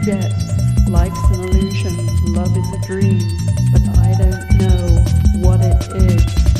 forget. Life's an illusion, love is a dream, but I don't know what it is.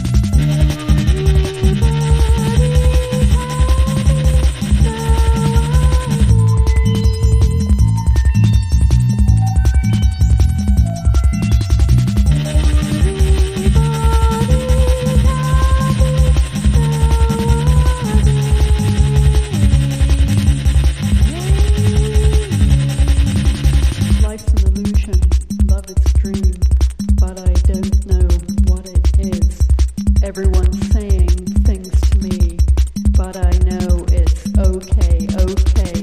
Everyone's saying things to me, but I know it's okay, okay.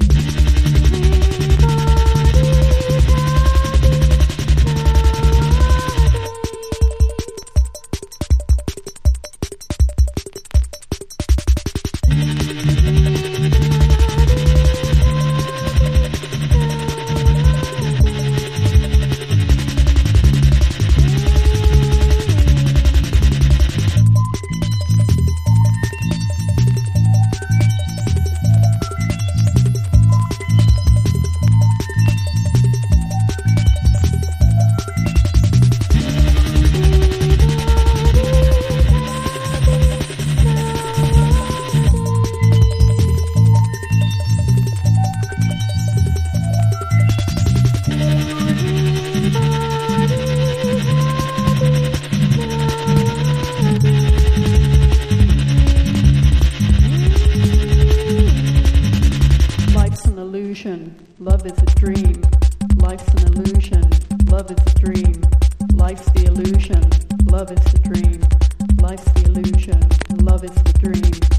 Love is a dream. Life's an illusion. Love is a dream. Life's the illusion. Love is the dream. Life's the illusion. Love is the dream.